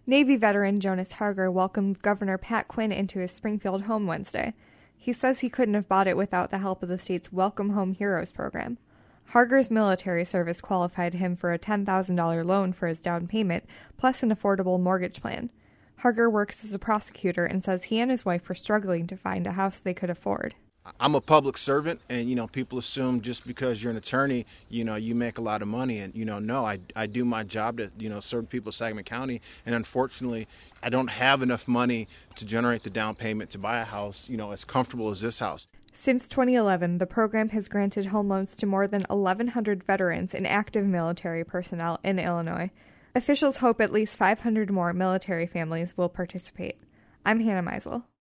Navy veteran Jonas Harger welcomed Governor Pat Quinn into his Springfield home Wednesday. He says he couldn't have bought it without the help of the state's Welcome Home Heroes program. Harger's military service qualified him for a $10,000 loan for his down payment, plus an affordable mortgage plan. Harger works as a prosecutor and says he and his wife were struggling to find a house they could afford. I'm a public servant, and, people assume just because you're an attorney, you make a lot of money. And, no, I do my job to, serve people of Sangamon County. And unfortunately, I don't have enough money to generate the down payment to buy a house, as comfortable as this house. Since 2011, the program has granted home loans to more than 1,100 veterans and active military personnel in Illinois. Officials hope at least 500 more military families will participate. I'm Hannah Meisel.